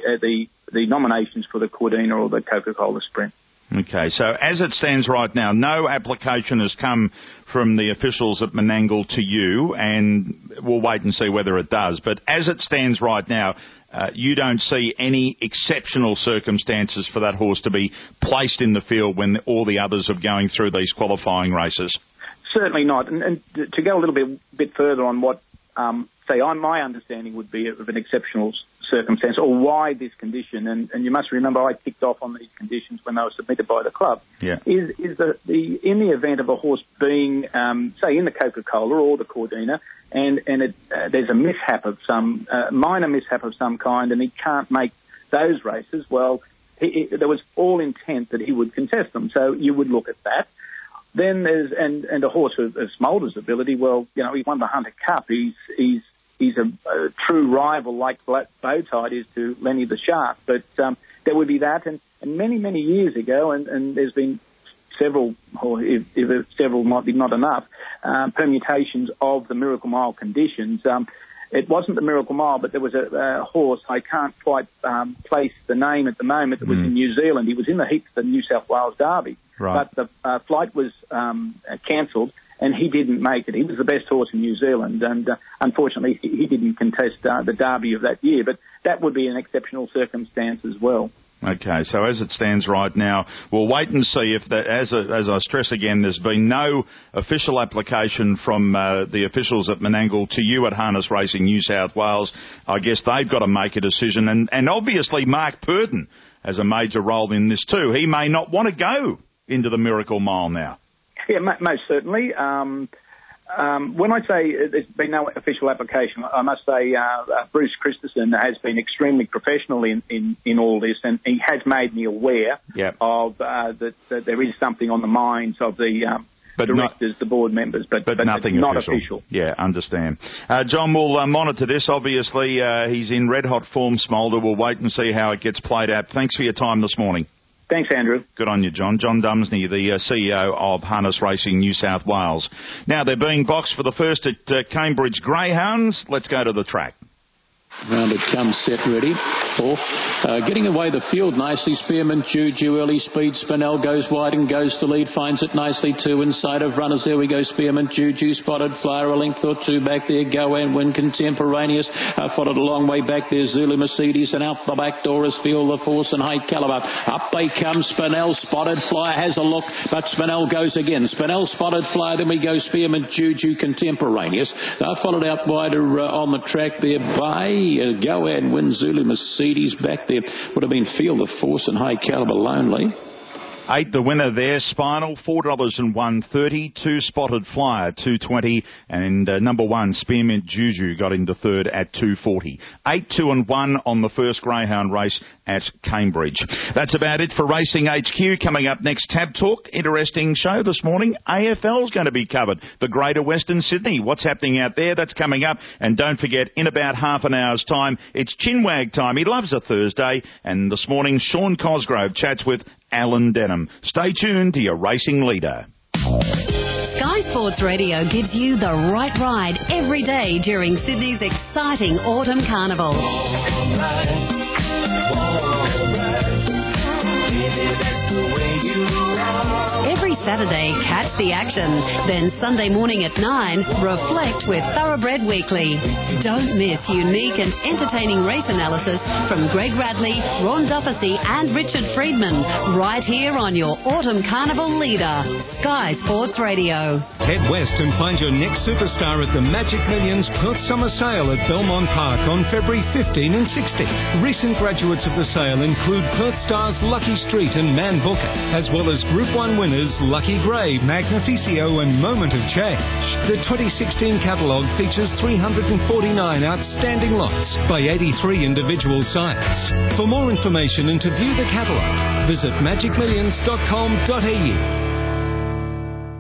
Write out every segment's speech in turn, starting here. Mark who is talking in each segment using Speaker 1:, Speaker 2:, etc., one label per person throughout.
Speaker 1: the nominations for the Cordina or the Coca-Cola Sprint.
Speaker 2: Okay, so as it stands right now, no application has come from the officials at Menangle to you, and we'll wait and see whether it does. But as it stands right now, you don't see any exceptional circumstances for that horse to be placed in the field when all the others are going through these qualifying races?
Speaker 1: Certainly not. And to go a little bit further on what, my understanding would be of an exceptional circumstance, or why this condition, and you must remember I ticked off on these conditions when they were submitted by the club, is that in the event of a horse being, say, in the Coca-Cola or the Cordina, and there's a mishap of some, minor mishap of some kind, and he can't make those races, well, there was all intent that he would contest them, so you would look at that. Then there's, and a horse of Smolder's ability, well, you know, he won the Hunter Cup. He's a true rival like Bowtide is to Lenny the Shark. But there would be that, and many, many years ago, and there's been several, or if several might be not enough, permutations of the Miracle Mile conditions. It wasn't the Miracle Mile, but there was a horse, I can't quite place the name at the moment, that was in New Zealand. He was in the heats of the New South Wales Derby.
Speaker 2: Right.
Speaker 1: But the flight was cancelled, and he didn't make it. He was the best horse in New Zealand, and unfortunately he didn't contest the Derby of that year. But that would be an exceptional circumstance as well.
Speaker 2: Okay, so as it stands right now, we'll wait and see if, as I stress again, there's been no official application from the officials at Menangle to you at Harness Racing New South Wales. I guess they've got to make a decision, and obviously Mark Purdon has a major role in this too. He may not want to go into the Miracle Mile now.
Speaker 1: Yeah, most certainly. When I say there's been no official application, I must say Bruce Christensen has been extremely professional in all this, and he has made me aware of that there is something on the minds of the directors, the board members, but
Speaker 2: nothing
Speaker 1: not
Speaker 2: official. Yeah, understand. John, we'll monitor this. Obviously, he's in red-hot form, Smolder. We'll wait and see how it gets played out. Thanks for your time this morning.
Speaker 1: Thanks, Andrew.
Speaker 2: Good on you, John. John Dumsney, the CEO of Harness Racing New South Wales. Now, they're being boxed for the first at Cambridge Greyhounds. Let's go to the track.
Speaker 3: Round it comes, set, ready. Fourth. Getting away the field nicely. Spearman, Juju, early speed. Spinell goes wide and goes to lead. Finds it nicely too. Inside of runners, there we go. Spearman, Juju, Spotted Flyer, a length or two back there. Go and win Contemporaneous. Followed a long way back there. Zulu Mercedes, and out the back door is Feel the Force and High Caliber. Up they come. Spinell, Spotted Flyer has a look, but Spinell goes again. Spinell, Spotted Flyer, then we go Spearman, Juju, Contemporaneous. Followed out wider on the track there by Go and win Zulu Mercedes. Back there would have been Feel the Force and High Caliber Lonely.
Speaker 2: 8 the winner there, Spinal, $4.130. 2 Spotted Flyer, $2.20, and number 1 Spearmint Juju got into third at $2.40. 8, 2 and 1 on the first Greyhound race at Cambridge. That's about it for Racing HQ. Coming up next, Tab Talk. Interesting show this morning. AFL's going to be covered. The Greater Western Sydney. What's happening out there? That's coming up. And don't forget, in about half an hour's time, it's Chinwag time. He loves a Thursday. And this morning, Sean Cosgrove chats with Alan Denham. Stay tuned to your racing leader.
Speaker 4: Sky Sports Radio gives you the right ride every day during Sydney's exciting Autumn Carnival. Every Saturday, catch the action. Then Sunday morning at 9, reflect with Thoroughbred Weekly. Don't miss unique and entertaining race analysis from Greg Radley, Ron Dufficy and Richard Friedman, right here on your Autumn Carnival leader, Sky Sports Radio.
Speaker 5: Head west and find your next superstar at the Magic Millions Perth Summer Sale at Belmont Park on February 15 and 16. Recent graduates of the sale include Perth stars Lucky Street and Man Booker, as well as Group 1 winners Lucky Gray, Magnificio and Moment of Change. The 2016 catalogue features 349 outstanding lots by 83 individual sites. For more information and to view the catalogue, visit magicmillions.com.au.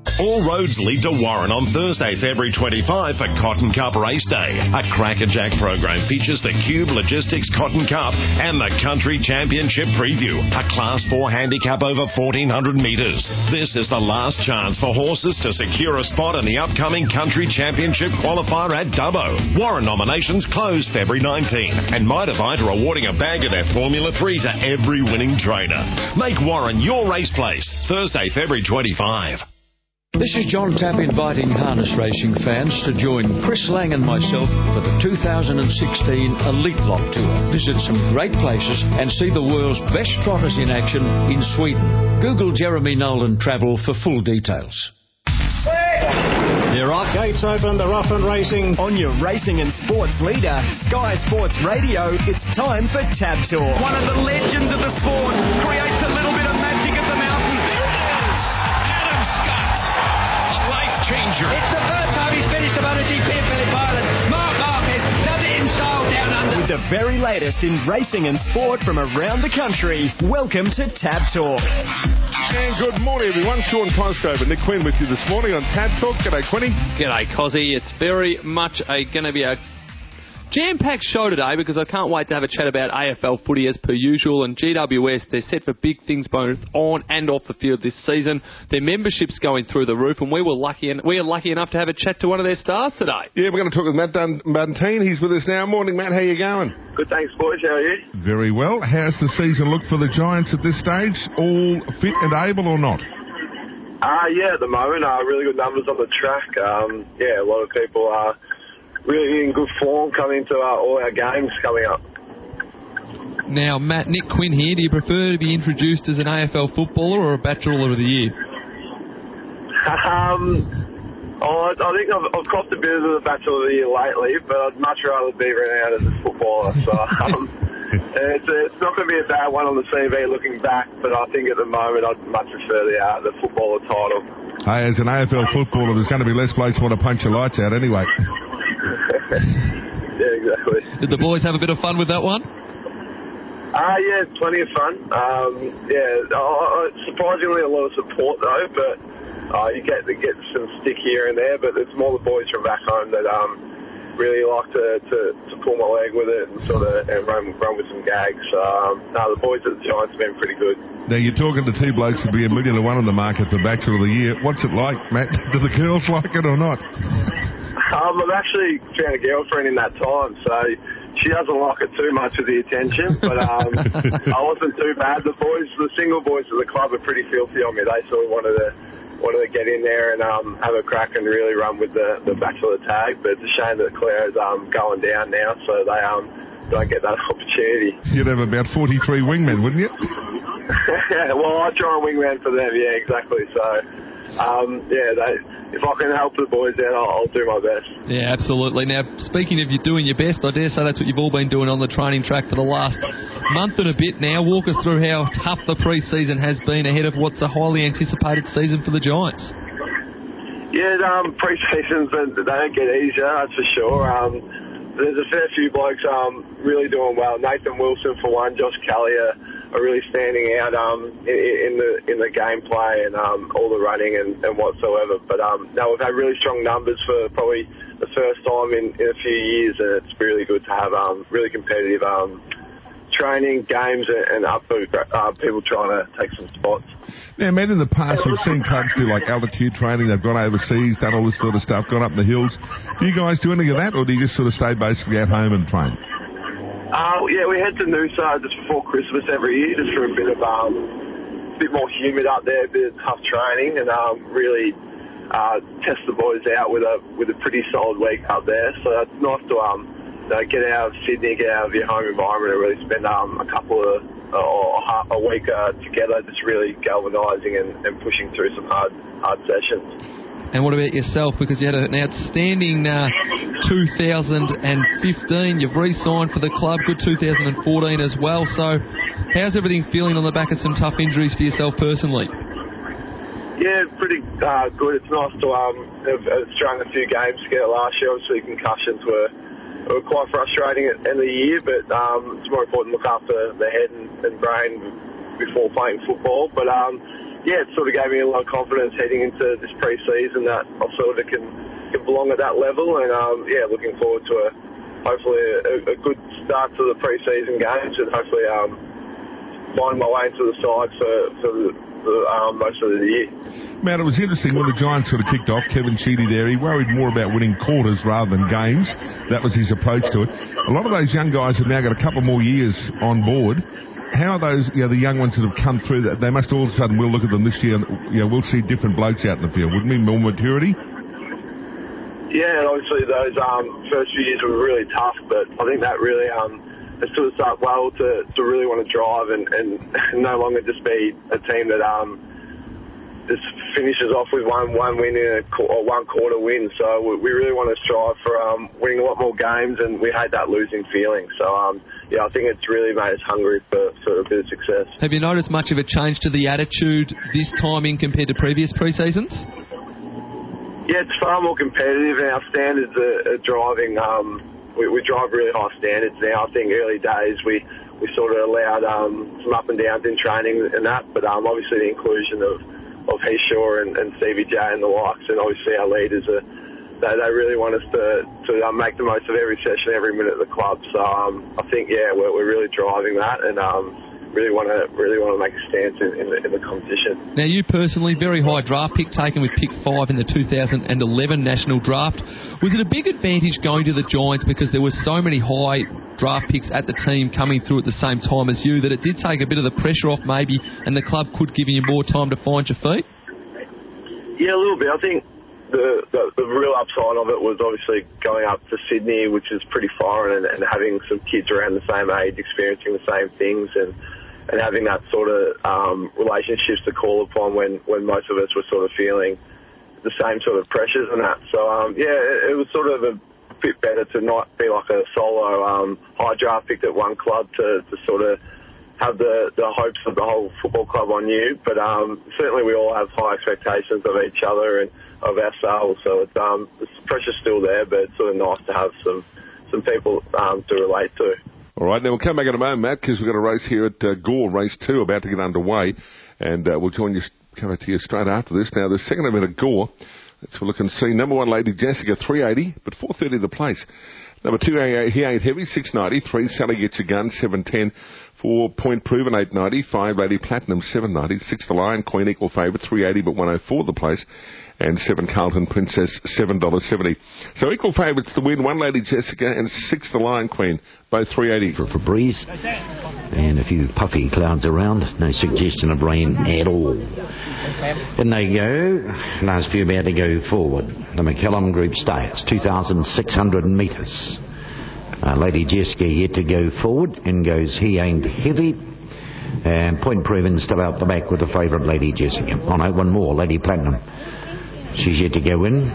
Speaker 6: All roads lead to Warren on Thursday, February 25 for Cotton Cup Race Day. A crackerjack program features the Cube Logistics Cotton Cup and the Country Championship Preview, a Class 4 handicap over 1,400 metres. This is the last chance for horses to secure a spot in the upcoming Country Championship qualifier at Dubbo. Warren nominations close February 19, and Mitre Vite are awarding a bag of their Formula 3 to every winning trainer. Make Warren your race place. Thursday, February 25.
Speaker 3: This is John Tapp inviting harness racing fans to join Chris Lang and myself for the 2016 Elite Lock Tour. Visit some great places and see the world's best trotters in action in Sweden. Google Jeremy Nolan Travel for full details.
Speaker 7: They're off. Gates open. They're off and racing.
Speaker 8: On your racing and sports leader, Sky Sports Radio, it's time for Tab Talk.
Speaker 9: One of the legends of the sport creates a little bit of magic at the mountain.
Speaker 10: There it is! Adam Scott, a life changer.
Speaker 9: It's the first time he's finished a MotoGP at Phillip Island. Mark Marquez does it in style down under.
Speaker 8: With the very latest in racing and sport from around the country, welcome to Tab Talk.
Speaker 11: And good morning, everyone. Sean Cosgrove and Nick Quinn with you this morning on Tab Talk. G'day, Quinny.
Speaker 12: G'day, Cozzy. It's very much going to be a jam-packed show today because I can't wait to have a chat about AFL footy as per usual, and GWS, they're set for big things both on and off the field this season. Their membership's going through the roof, and we are lucky enough to have a chat to one of their stars today.
Speaker 11: Yeah, we're going to talk with Matt Bunteen. He's with us now. Morning, Matt. How you going?
Speaker 13: Good, thanks, boys. How are you?
Speaker 11: Very well. How's the season look for the Giants at this stage? All fit and able or not?
Speaker 13: Yeah, at the moment, really good numbers on the track. A lot of people are really in good form coming into all our games coming up.
Speaker 12: Now, Matt, Nick Quinn here. Do you prefer to be introduced as an AFL footballer or a Bachelor of the Year?
Speaker 13: I think I've copped a bit of the Bachelor of the Year lately, but I'd much rather be renowned as a footballer. So it's not going to be a bad one on the CV looking back, but I think at the moment I'd much prefer the footballer title.
Speaker 11: Hey, as an AFL footballer, there's going to be less blokes want to punch your lights out anyway.
Speaker 13: Yeah, exactly.
Speaker 12: Did the boys have a bit of fun with that one?
Speaker 13: Yeah, plenty of fun. Surprisingly a lot of support though, but you get some stick here and there, but it's more the boys from back home that really like to pull my leg with it and sort of run with some gags. The boys at the Giants have been pretty good.
Speaker 11: Now, you're talking to two blokes to be $1 million to one on the market for Bachelor of the Year. What's it like, Matt? Do the girls like it or not?
Speaker 13: I've actually found a girlfriend in that time, so she doesn't like it too much with the attention, but I wasn't too bad. The single boys at the club are pretty filthy on me. They sort of wanted to get in there and have a crack and really run with the Bachelor tag, but it's a shame that Claire's going down now, so they don't get that opportunity. You'd
Speaker 11: have about 43 wingmen, wouldn't you?
Speaker 13: Well, I try and wingman for them, yeah, exactly. So, if I can help the boys out, I'll do my best.
Speaker 12: Yeah, absolutely. Now, speaking of you doing your best, I dare say that's what you've all been doing on the training track for the last month and a bit now. Walk us through how tough the pre-season has been ahead of what's a highly anticipated season for the Giants.
Speaker 13: Yeah, pre-seasons, they don't get easier, that's for sure. There's a fair few blokes really doing well. Nathan Wilson, for one, Josh Kelly are really standing out in the gameplay and all the running and whatsoever. But we've had really strong numbers for probably the first time in a few years, and it's really good to have really competitive training, games, and people trying to take some spots.
Speaker 11: Now, Matt, in the past we've seen clubs do like altitude training. They've gone overseas, done all this sort of stuff, gone up in the hills. Do you guys do any of that, or do you just sort of stay basically at home and train?
Speaker 13: We head to Noosa just before Christmas every year, just for a bit more humid up there, a bit of tough training, and really test the boys out with a pretty solid week up there. So it's nice to get out of Sydney, get out of your home environment, and really spend a week together, just really galvanising and pushing through some hard sessions.
Speaker 12: And what about yourself? Because you had an outstanding 2015. You've re-signed for the club. Good 2014 as well. So how's everything feeling on the back of some tough injuries for yourself personally?
Speaker 13: Yeah, pretty good. It's nice to have strung a few games together last year. Obviously, concussions were quite frustrating at the end of the year, but it's more important to look after the head and brain before playing football. But it sort of gave me a lot of confidence heading into this pre-season that I sort of can belong at that level, and looking forward to hopefully a good start to the pre-season games, and hopefully find my way into the side for most of the year.
Speaker 11: Matt, it was interesting when the Giants sort of kicked off. Kevin Sheedy there, he worried more about winning quarters rather than games. That was his approach to it. A lot of those young guys have now got a couple more years on board. How are those, the young ones that have come through, that they must all of a sudden, we'll look at them this year and we'll see different blokes out in the field, wouldn't we? More maturity?
Speaker 13: Yeah, and obviously those first few years were really tough, but I think that really has stood us up well to really want to drive and no longer just be a team that just finishes off with one win or one quarter win. So we really want to strive for winning a lot more games, and we hate that losing feeling. So I think it's really made us hungry for a bit of success.
Speaker 12: Have you noticed much of a change to the attitude this timing compared to previous pre-seasons?
Speaker 13: Yeah, it's far more competitive, and our standards are driving. We drive really high standards now. I think early days we sort of allowed some up and downs in training and that, but obviously the inclusion of Heyshaw and CBJ and the likes, and obviously our leaders they really want us to make the most of every session, every minute of the club. So I think we're really driving that, and really want to make a stance in the competition.
Speaker 12: Now, you personally, very high draft pick taken with pick 5 in the 2011 National Draft. Was it a big advantage going to the Giants because there were so many high draft picks at the team coming through at the same time as you that it did take a bit of the pressure off maybe, and the club could give you more time to find your feet?
Speaker 13: Yeah, a little bit. I think the real upside of it was obviously going up to Sydney, which is pretty foreign, and having some kids around the same age experiencing the same things, and having that sort of relationships to call upon when most of us were sort of feeling the same sort of pressures and that. So, it was sort of a bit better to not be like a solo high draft pick at one club to sort of have the hopes of the whole football club on you. But certainly we all have high expectations of each other and of ourselves. So the pressure's still there, but it's sort of nice to have some people to relate to.
Speaker 11: All right, now we'll come back in a moment, Matt, because we've got a race here at Gore, race 2, about to get underway, and we'll join you, come to you straight after this. Now, the second event at Gore, let's look and see. Number 1, Lady Jessica, 380, but 430 the place. Number 2, He Ain't Heavy, 690. 3, Sally Gets Your Gun, 710. 4, Point Proven, 890. 5, Lady Platinum, 790. 6, The Lion Queen, equal favourite, 380, but 104 the place. And 7, Carlton Princess, $7.70. So equal favourites to win, 1, Lady Jessica, and 6, The Lion Queen, both 380.
Speaker 14: For breeze, and a few puffy clouds around, no suggestion of rain at all. In they go, last few about to go forward. The McKellum Group starts, 2,600 metres. Lady Jessica yet to go forward, and goes He Ain't Heavy. And Point Proven still out the back with the favourite Lady Jessica. Oh no, one more, Lady Platinum. She's yet to go in.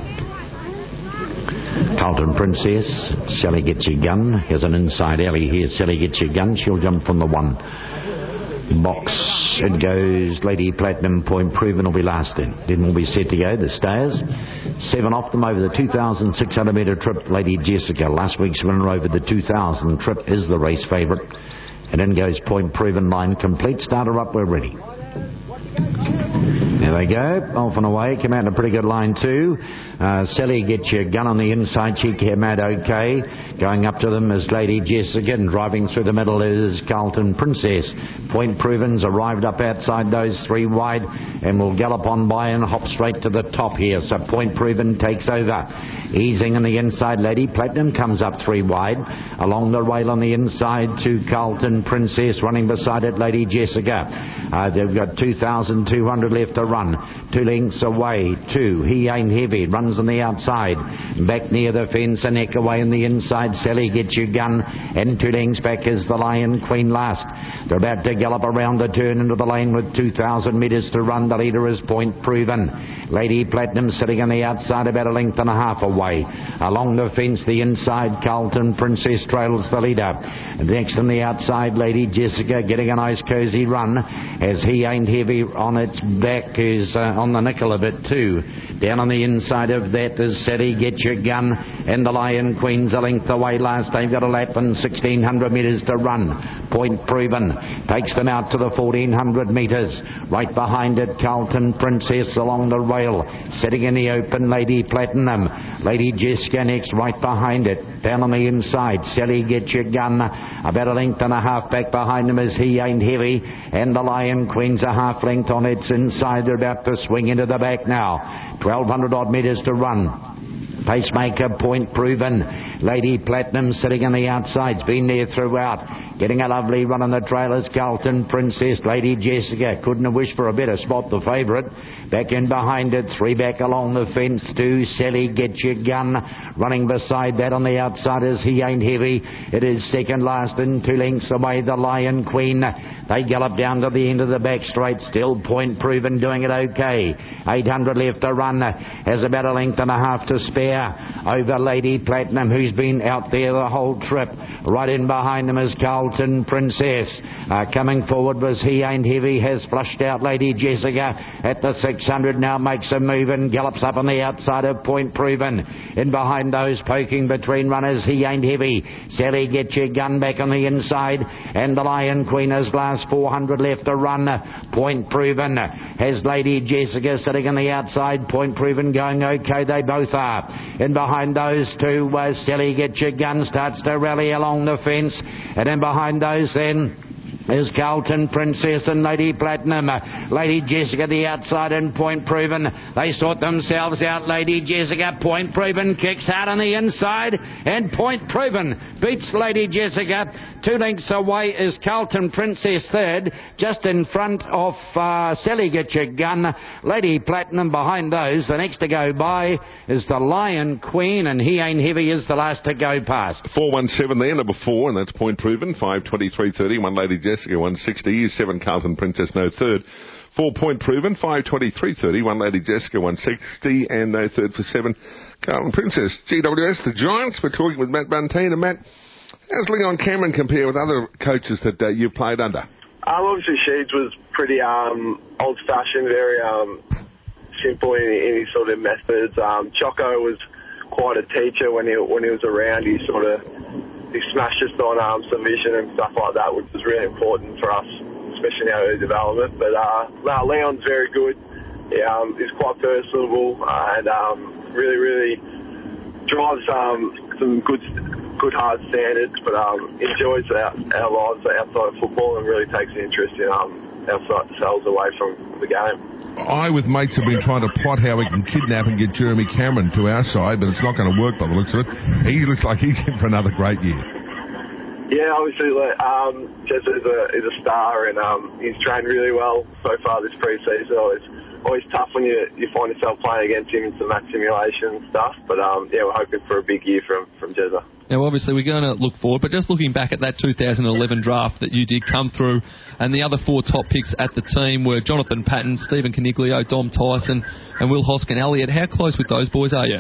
Speaker 14: Carlton Princess, Sally Gets Your Gun. Here's an inside alley here. Sally Gets Your Gun. She'll jump from the 1 box. It goes Lady Platinum. Point Proven will be last in. Then we'll be set to go. The Stayers. 7 off them over the 2,600 metre trip. Lady Jessica, last week's winner over the 2,000 trip, is the race favourite. And then goes Point Proven, line complete. Starter up, we're ready. There they go, off and away, came out in a pretty good line too. Sally Gets Your Gun on the inside, she came out okay. Going up to them is Lady Jessica, and driving through the middle is Carlton Princess. Point Proven's arrived up outside those 3 wide, and will gallop on by and hop straight to the top here. So Point Proven takes over. Easing on the inside, Lady Platinum comes up 3 wide. Along the rail on the inside to Carlton Princess, running beside it Lady Jessica. They've got 2,200 left to run. 2 lengths away, 2. He Ain't Heavy runs on the outside. Back near the fence, a neck away on the inside. Sally Gets Your Gun, and 2 lengths back is the Lion Queen last. They're about to gallop around the turn into the lane with 2,000 metres to run. The leader is Point Proven. Lady Platinum sitting on the outside, about a length and a half away. Along the fence, the inside, Carlton Princess trails the leader. Next on the outside, Lady Jessica getting a nice cosy run, as He Ain't Heavy on its back is on the nickel of it too. Down on the inside of that is Sally Get Your Gun, and the Lion Queen's a length away last. They've got a lap and 1,600 metres to run. Point Proven takes them out to the 1,400 metres. Right behind it, Carlton Princess along the rail. Sitting in the open, Lady Platinum. Lady Jessica next, right behind it. Down on the inside, Sally Get Your Gun. About a length and a half back behind them is He Ain't Heavy. And the Lion Queen's a half length on its inside. They're about to swing into the back now. 1,200 odd metres to run. Pacemaker, Point Proven. Lady Platinum sitting on the outside's been there throughout. Getting a lovely run on the trailers, Carlton Princess. Lady Jessica couldn't have wished for a better spot, the favourite. Back in behind it, 3 back along the fence to Sally Get Your Gun. Running beside that on the outside is He Ain't Heavy. It is second last and 2 lengths away, the Lion Queen. They gallop down to the end of the back straight. Still Point Proven doing it okay. 800 left to run. Has about a length and a half to spare over Lady Platinum, who's been out there the whole trip. Right in behind them is Carlton Princess. Coming forward was He Ain't Heavy. Has flushed out Lady Jessica at the 600. Now makes a move and gallops up on the outside of Point Proven. In behind those, poking between runners, He Ain't Heavy. Sally Get Your Gun back on the inside, and the Lion Queen has last 400 left to run. Point Proven has Lady Jessica sitting on the outside. Point Proven going okay, they both are. In behind those two, Sally Get Your Gun starts to rally along the fence, and in behind those then is Carlton Princess and Lady Platinum. Lady Jessica the outside and Point Proven. They sort themselves out. Lady Jessica, Point Proven kicks hard on the inside, and Point Proven beats Lady Jessica. 2 lengths away is Carlton Princess third, just in front of Sally Get Your Gun. Lady Platinum behind those. The next to go by is the Lion Queen, and He Ain't Heavy is the last to go past.
Speaker 11: 417 there, number 4, and that's Point Proven. 5:23.30. 1 Lady Jessica, 160. 7 Carlton Princess, no third. 4 Point Proven, 5:23.30. 1 Lady Jessica, 160, and no third for 7 Carlton Princess. GWS, the Giants. We're talking with Matt Bunteen. And Matt, how's Leon Cameron compare with other coaches that you've played under?
Speaker 13: Obviously, Sheeds was pretty old-fashioned, very simple in his sort of methods. Choco was quite a teacher when he was around. He smashed us on some vision and stuff like that, which was really important for us, especially in our development. But Leon's very good. He's quite personable and really, really drives some good hard standards, but enjoys our lives outside of football and really takes an interest in ourselves away from the game.
Speaker 11: I, with mates, have been trying to plot how we can kidnap and get Jeremy Cameron to our side, but it's not going to work by the looks of it. He looks like he's in for another great year.
Speaker 13: Yeah, obviously, Jess is a star, and he's trained really well so far this pre-season. Always tough when you find yourself playing against him in some match simulation and stuff, but we're hoping for a big year from Jezza.
Speaker 12: Now, obviously, we're going to look forward, but just looking back at that 2011 draft that you did come through, and the other 4 top picks at the team were Jonathan Patton, Stephen Caniglio, Dom Tyson, and Will Hoskin Elliott. How close with those boys are you?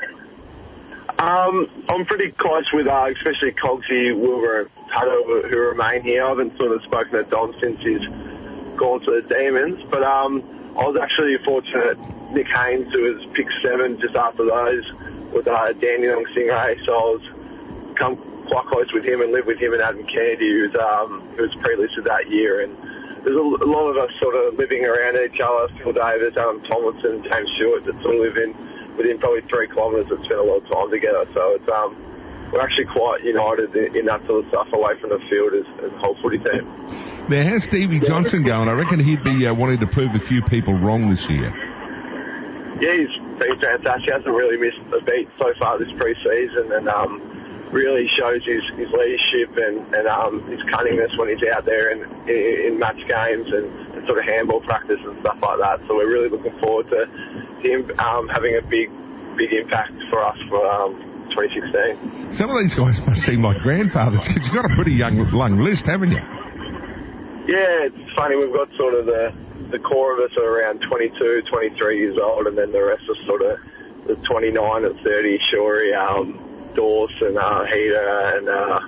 Speaker 13: I'm pretty close with especially Cogsy, Wilbur, and Pato, who remain here. I haven't sort of spoken to Dom since he's gone to the Demons, but I was actually fortunate. Nick Haynes, who was pick 7 just after those, with Dandenong Stingray, so I was come quite close with him and lived with him and Adam Kennedy, who was pre-listed that year. And there's a lot of us sort of living around each other. Phil Davis, Adam Tomlinson, James Stewart, that sort of live within probably 3 kilometres that spend a lot of time together. So it's we're actually quite united in that sort of stuff away from the field as a whole footy team.
Speaker 11: Now, how's Stevie Johnson going? I reckon he'd be wanting to prove a few people wrong this year.
Speaker 13: Yeah, he's been fantastic. He hasn't really missed a beat so far this pre-season, and really shows his leadership and his cunningness when he's out there in match games and sort of handball practice and stuff like that. So we're really looking forward to him having a big impact for us for 2016.
Speaker 11: Some of these guys must seem like grandfathers because you've got a pretty young list, haven't you?
Speaker 13: Yeah, it's funny. We've got sort of the core of us are around 22, 23 years old, and then the rest are sort of the 29 and 30, Shorey, Dawson, Heater, and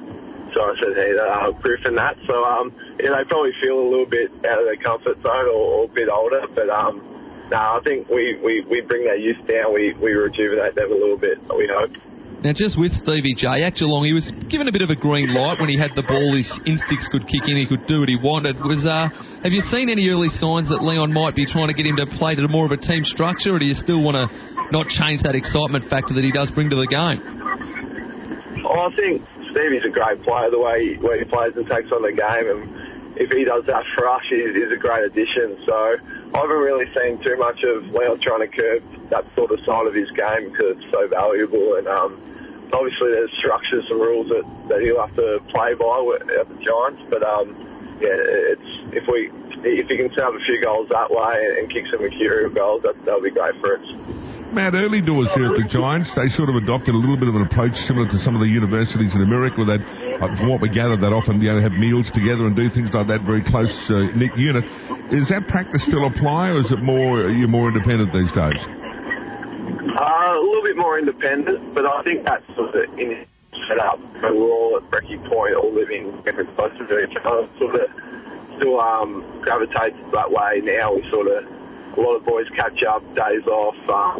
Speaker 13: Proof and that. So they probably feel a little bit out of their comfort zone or a bit older, but I think we bring their youth down. We rejuvenate them a little bit, we hope.
Speaker 12: Now, just with Stevie J, at Geelong, he was given a bit of a green light when he had the ball. His instincts could kick in. He could do what he wanted. Have you seen any early signs that Leon might be trying to get him to play to more of a team structure, or do you still want to not change that excitement factor that he does bring to the game?
Speaker 13: I think Stevie's a great player, the way he plays and takes on the game, and if he does that for us, he's a great addition. So I haven't really seen too much of Leon trying to curb that sort of side of his game because it's so valuable. And obviously there's structures and rules that he'll have to play by at the Giants. But if he can set up a few goals that way and kick some mercurial goals, that'll be great for us.
Speaker 11: Matt, early doors here at the Giants, they sort of adopted a little bit of an approach similar to some of the universities in America where from what we gather, they'd often have meals together and do things like that, very close knit unit. Is that practice still apply, or is it you're more independent these days?
Speaker 13: A little bit more independent, but I think that's sort of in set up. We're all at Brecky Point, all living very close to each other. Sort of still gravitates that way now. A lot of boys catch up, days off,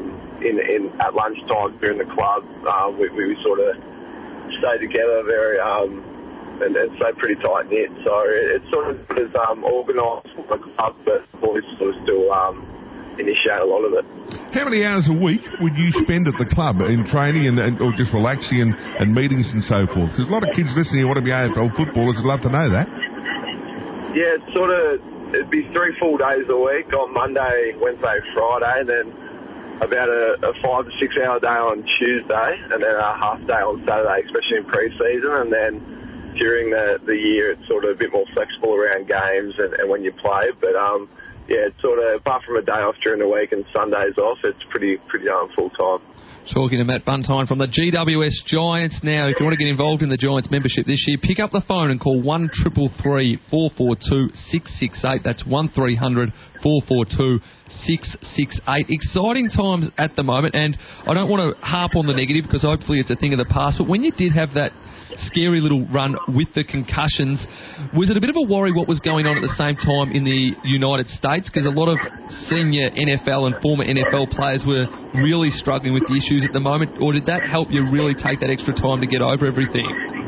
Speaker 13: at lunchtime during the club. We sort of stay together very and stay pretty tight knit. So it's sort of as organised for the club, but boys sort of still initiate a lot of it.
Speaker 11: How many hours a week would you spend at the club in training or just relaxing and meetings and so forth? There's a lot of kids listening who want to be AFL footballers. I'd love to know that.
Speaker 13: Yeah, it'd be 3 full days a week on Monday, Wednesday, Friday, and then about a 5 to 6 hour day on Tuesday, and then a half day on Saturday, especially in pre-season. And then during the year, it's sort of a bit more flexible around games and when you play. But it's sort of, apart from a day off during the week and Sundays off, it's pretty full time.
Speaker 12: Talking to Matt Buntine from the GWS Giants. Now, if you want to get involved in the Giants membership this year, pick up the phone and call 1333 442 668. That's 1300 442 668. Exciting times at the moment, and I don't want to harp on the negative because hopefully it's a thing of the past, but when you did have that scary little run with the concussions, was it a bit of a worry what was going on at the same time in the United States? Because a lot of senior NFL and former NFL players were really struggling with the issues at the moment, or did that help you really take that extra time to get over everything?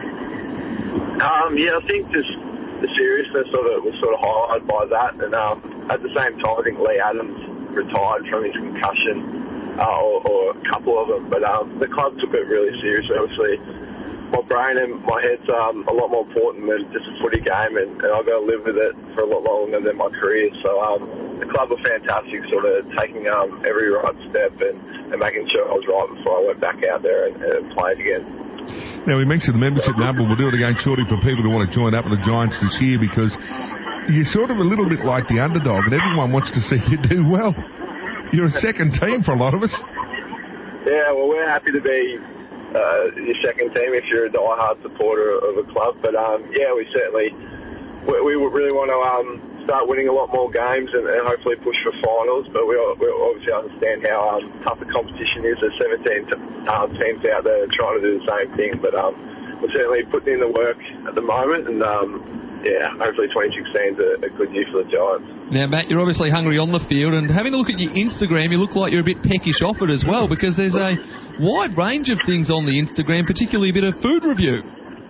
Speaker 13: I think just the seriousness of it was sort of highlighted by that, and at the same time I think Lee Adams retired from his concussion, or a couple of them, but the club took it really seriously. Obviously my brain and my head's a lot more important than just a footy game, and I've got to live with it for a lot longer than my career. So the club were fantastic, sort of taking every right step and making sure I was right before I went back out there and played again.
Speaker 11: Now, we mentioned the membership number. We'll do it again shortly for people who want to join up with the Giants this year, because you're sort of a little bit like the underdog and everyone wants to see you do well. You're a second team for a lot of us.
Speaker 13: Yeah, well, we're happy to be your second team if you're a die-hard supporter of a club. But, we certainly we really want to start winning a lot more games and hopefully push for finals. But we obviously understand how tough the competition is. There's 17 teams out there trying to do the same thing. But we're certainly putting in the work at the moment, and hopefully 2016 is a good year for the Giants.
Speaker 12: Now, Matt, you're obviously hungry on the field, and having a look at your Instagram, you look like you're a bit peckish off it as well, because there's a wide range of things on the Instagram, particularly a bit of food review.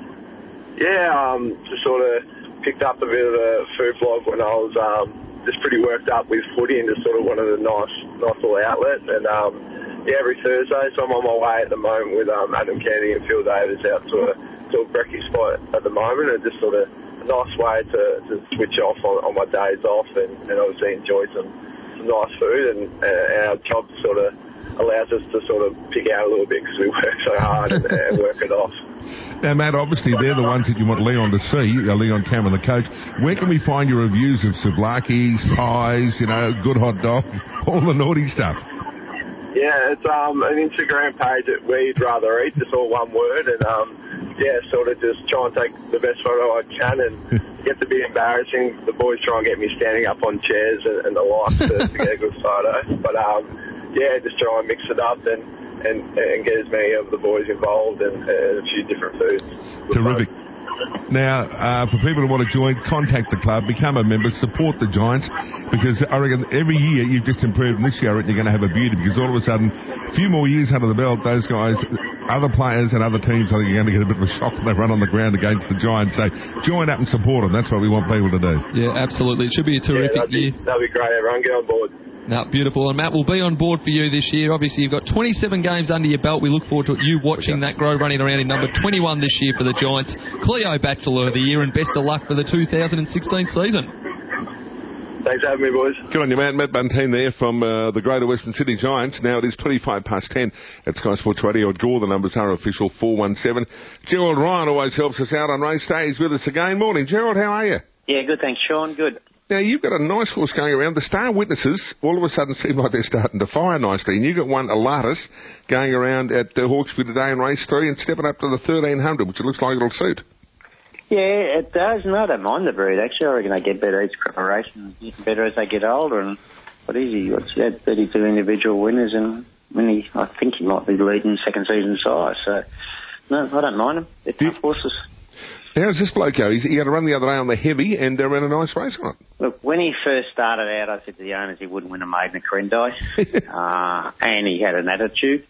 Speaker 13: Yeah, just sort of picked up a bit of a food blog when I was just pretty worked up with footy into sort of one of the nice little outlets, and every Thursday, so I'm on my way at the moment with Adam Kennedy and Phil Davis out to a brekkie spot at the moment, and just sort of a nice way to switch off on my days off and obviously enjoy some nice food, and our job sort of allows us to sort of pick out a little bit because we work so hard and work it off.
Speaker 11: Now, Matt, obviously they're the ones that you want Leon to see, Leon Cameron, the coach. Where can we find your reviews of souvlaki's, pies, good hot dog, all the naughty stuff?
Speaker 13: Yeah, it's an Instagram page at We'd Rather Eat, just all one word, and sort of just try and take the best photo I can, and get to be embarrassing. The boys try and get me standing up on chairs and the like to get a good photo, but just try and mix it up and get as many of the boys involved and a few different foods.
Speaker 11: Terrific. Now, for people who want to join, contact the club, become a member, support the Giants, because I reckon every year you've just improved, and this year I reckon you're going to have a beauty, because all of a sudden, a few more years under the belt, those guys, other players and other teams, I think are going to get a bit of a shock when they run on the ground against the Giants. So join up and support them. That's what we want people to do.
Speaker 12: Yeah, absolutely. It should be a terrific year.
Speaker 13: That'd be great, everyone. Get on board.
Speaker 12: No, beautiful. And Matt, we'll be on board for you this year. Obviously, you've got 27 games under your belt. We look forward to you watching that grow, running around in number 21 this year for the Giants. Cleo Bachelor of the Year, and best of luck for the 2016 season.
Speaker 13: Thanks for having me, boys.
Speaker 11: Good on you, man. Matt Bunteen there from the Greater Western Sydney Giants. Now it is 25 past 10 at Sky Sports Radio at Gore. The numbers are official 417. Gerald Ryan always helps us out on race day. He's with us again. Morning, Gerald. How are you?
Speaker 15: Yeah, good, thanks, Sean. Good.
Speaker 11: Now, you've got a nice horse going around. The Star Witnesses all of a sudden seem like they're starting to fire nicely. And you got one, Elatus, going around at Hawkesbury today in race 3 and stepping up to the 1300, which it looks like it'll suit.
Speaker 15: Yeah, it does. No, I don't mind the breed, actually. I reckon they get better each preparation, getting better as they get older. And what is he? He had 32 individual winners, and I think he might be leading second season size. So, no, I don't mind him. They're tough horses.
Speaker 11: How's this bloke go? He had a run the other day on the heavy and ran a nice race on it.
Speaker 15: Look, when he first started out, I said to the owners he wouldn't win a maiden at Corendai. And he had an attitude.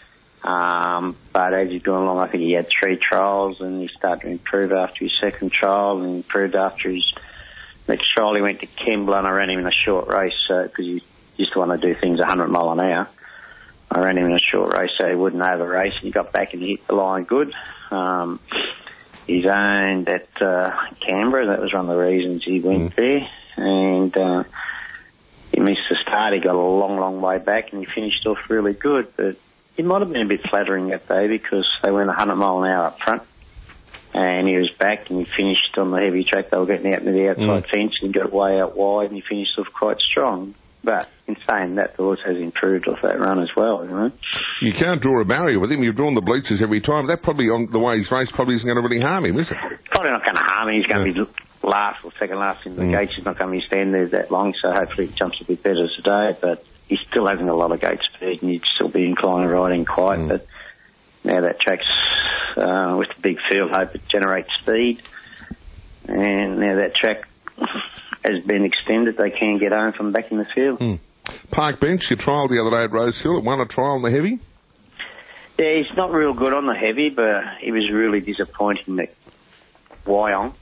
Speaker 15: But as he's gone along, I think he had 3 trials, and he started to improve after his second trial, and improved after his next trial. He went to Kembla, and I ran him in a short race because he used to want to do things 100 mile an hour. I ran him in a short race so he wouldn't over race, and he got back and hit the line good. He's owned at Canberra. That was one of the reasons he went there. And he missed the start. He got a long, long way back, and he finished off really good. But it might have been a bit flattering that day because they went 100 mile an hour up front. And he was back, and he finished on the heavy track. They were getting out to the outside fence, and he got way out wide, and he finished off quite strong. But in saying that, the horse has improved off that run as well, you know.
Speaker 11: You can't draw a barrier with him. You've drawn the bleachers every time. That probably, on the way he's raced, probably isn't going to really harm him, is it?
Speaker 15: Probably not going to harm him. He's going to be last or second last in the gates. He's not going to be standing there that long, so hopefully he jumps a bit better today. But he still hasn't a lot of gate speed, and he'd still be inclined to riding quiet. But now that track's with the big field, hope it generates speed. And now that track has been extended, they can get home from back in the field.
Speaker 11: Park Bench, you trialled the other day at Rosehill. It won a trial on the heavy?
Speaker 15: Yeah, he's not real good on the heavy, but he was really disappointing at Wyong.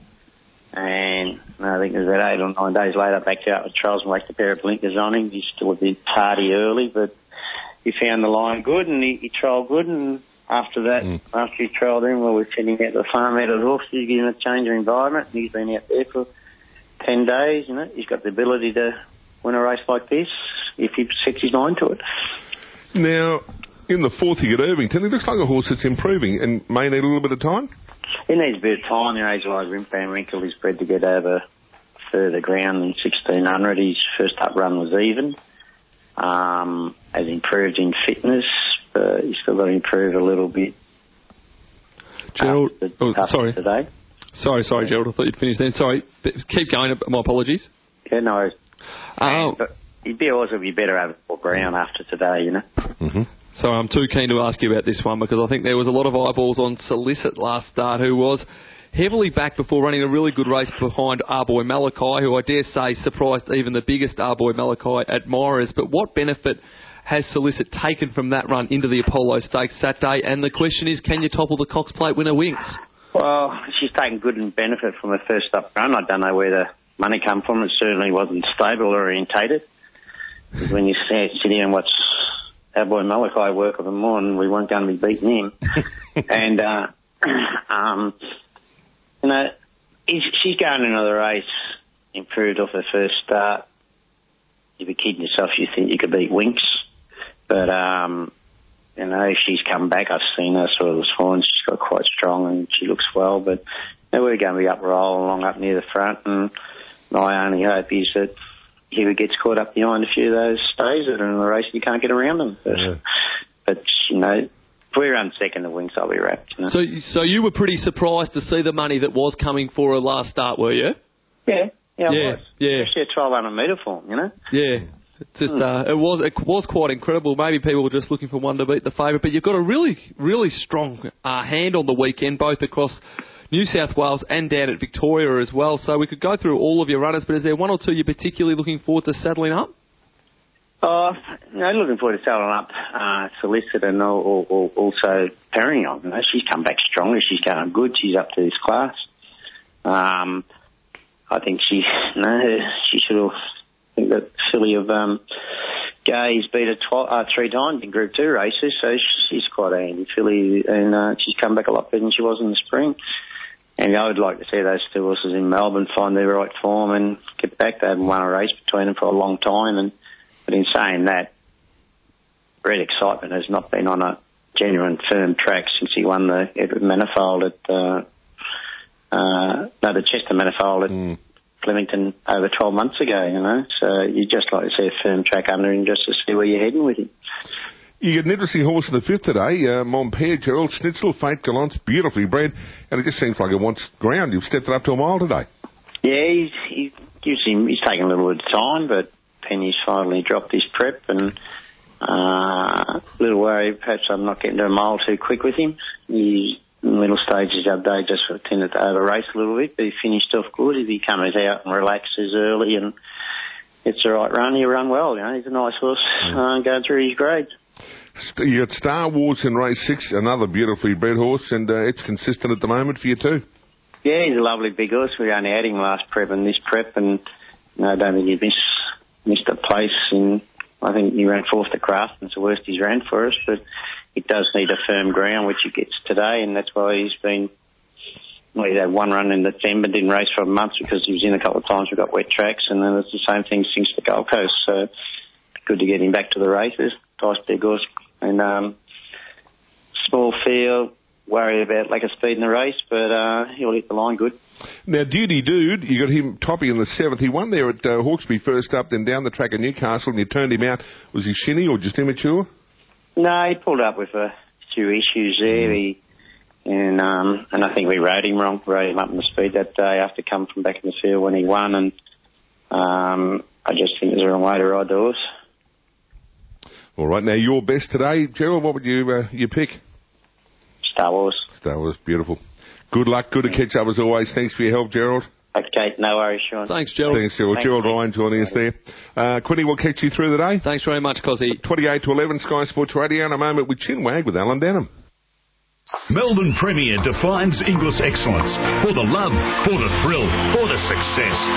Speaker 15: And I think it was about 8 or 9 days later, back out with trials and left a pair of blinkers on him. He's still a bit tardy early, but he found the line good, and he trialled good, and after that, after he trialled him, we were sending out to the farm out of the horses, giving him a change of environment, and he's been out there for 10 days, you know. He's got the ability to win a race like this if he sets his mind to it.
Speaker 11: Now, in the 4th at Irvington, he looks like a horse that's improving and may need a little bit of time.
Speaker 15: He needs a bit of time. You know, he's like Rimp Van Winkle. He's bred to get over further ground than 1600. His first up run was even. Has improved in fitness, but he's still got to improve a little bit.
Speaker 12: Gerald, sorry.
Speaker 15: Today.
Speaker 12: Sorry, Gerald. I thought you'd finished then. Sorry. Keep going. My apologies.
Speaker 15: Yeah, no. But he'd be also be better over more ground after today, you know.
Speaker 12: So I'm too keen to ask you about this one because I think there was a lot of eyeballs on Solicit last start, who was heavily back before running a really good race behind Arboy Malachi, who I dare say surprised even the biggest Arboy Malachi admirers. But what benefit has Solicit taken from that run into the Apollo Stakes Saturday? And the question is, can you topple the Cox Plate winner Winks?
Speaker 15: Well, she's taken good benefit from her first up run. I don't know where the money come from. It certainly wasn't stable orientated. Because when you sit here and watch our boy Malachi work of the morning, we weren't going to be beating him. And, you know, she's going into the race, improved off her first start. You'd be kidding yourself, you think you could beat Winks. But, you know, she's come back. I've seen her sort of this morning. She's got quite strong and she looks well. But you know, we're going to be up roll along up near the front. And my only hope is that he gets caught up behind a few of those stays that are in the race and you can't get around them. But you know, if we run second to Winks, I'll be wrapped. You know? So you were pretty surprised to see the money that was coming for her last start, were you? Yeah, I was. Yeah. Especially a 1200 metre form, you know? Yeah. It's just, it was quite incredible. Maybe people were just looking for one to beat the favourite, but you've got a really, really strong hand on the weekend, both across
Speaker 12: New South Wales and down at Victoria as well. So we could go through all of your runners, but is there one or two you're particularly looking forward to saddling up?
Speaker 15: Looking forward to saddling up Solicit and also Perignon. You know, she's come back stronger. She's going good. She's up to this class. I think she should have. I think that filly of Gay's beat her 3 times in Group 2 races, so she's quite a handy filly, and she's come back a lot better than she was in the spring. And I would like to see those 2 horses in Melbourne find their right form and get back. They haven't won a race between them for a long time, but in saying that, Red Excitement has not been on a genuine firm track since he won the Edward Manifold at the Chester Manifold at Flemington over 12 months ago, you know. So you'd just like to see a firm track under him just to see where you're heading with him.
Speaker 11: You get an interesting horse in the 5th today, Montpere, Gerald Schnitzel, Fate Gallant's beautifully bred, and it just seems like it wants ground. You've stepped it up to a mile today.
Speaker 15: Yeah, he's taking a little bit of time, but Penny's finally dropped his prep, and a little worried perhaps I'm not getting to a mile too quick with him. He's in the middle stages the other day just tended to over-race a little bit, but he finished off good. If he comes out and relaxes early and it's the right run, he'll run well. You know, he's a nice horse going through his grades.
Speaker 11: You got Star Wars in race 6, another beautifully bred horse, and it's consistent at the moment for you too. Yeah,
Speaker 15: he's a lovely big horse. We only had him last prep and this prep, and I don't think he missed a place. I think he ran 4th at Craft, and it's the worst he's ran for us, but it does need a firm ground, which he gets today, and that's why he's been... Well, he had one run in December, didn't race for months because he was in a couple of times. We got wet tracks, and then it's the same thing since the Gold Coast. So good to get him back to the races. Nice big horse. And small field, worry about lack of speed in the race, but he'll hit the line good.
Speaker 11: Now, Duty Dude, you got him toppy in the 7th. He won there at Hawkesbury first up, then down the track at Newcastle, and you turned him out. Was he shinny or just immature?
Speaker 15: No, he pulled up with a few issues there. And I think we rode him wrong. Rode him up in the speed that day after coming from back in the field when he won, and I just think it was the wrong way to ride the horse.
Speaker 11: All right, now your best today, Gerald, what would you pick?
Speaker 15: Star Wars.
Speaker 11: Star Wars, beautiful. Good luck, good to catch up as always. Thanks for your help, Gerald.
Speaker 15: Okay, no worries, Sean.
Speaker 12: Thanks, Gerald.
Speaker 11: Thanks, Gerald. Gerald Ryan joining us there. Quinny will catch you through the day.
Speaker 12: Thanks very much, Cozzy.
Speaker 11: 28 to 11, Sky Sports Radio. In a moment with Chinwag with Alan Denham.
Speaker 16: Melbourne Premier defines English excellence. For the love, for the thrill, for the success.